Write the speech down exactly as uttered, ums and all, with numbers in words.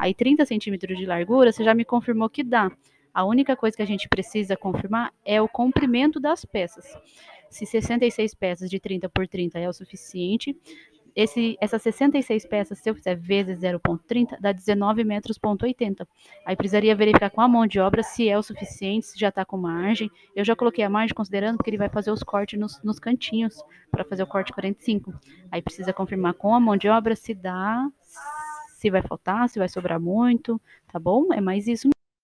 Aí trinta centímetros de largura, você já me confirmou que dá. A única coisa que a gente precisa confirmar é o comprimento das peças. Se sessenta e seis peças de trinta por trinta é o suficiente, esse, essas sessenta e seis peças, se eu fizer vezes zero vírgula trinta, dá dezenove metros, ponto oitenta. Aí precisaria verificar com a mão de obra se é o suficiente, se já está com margem. Eu já coloquei a margem considerando que ele vai fazer os cortes nos, nos cantinhos, para fazer o corte quarenta e cinco. Aí precisa confirmar com a mão de obra se dá, se vai faltar, se vai sobrar muito, tá bom? É mais isso.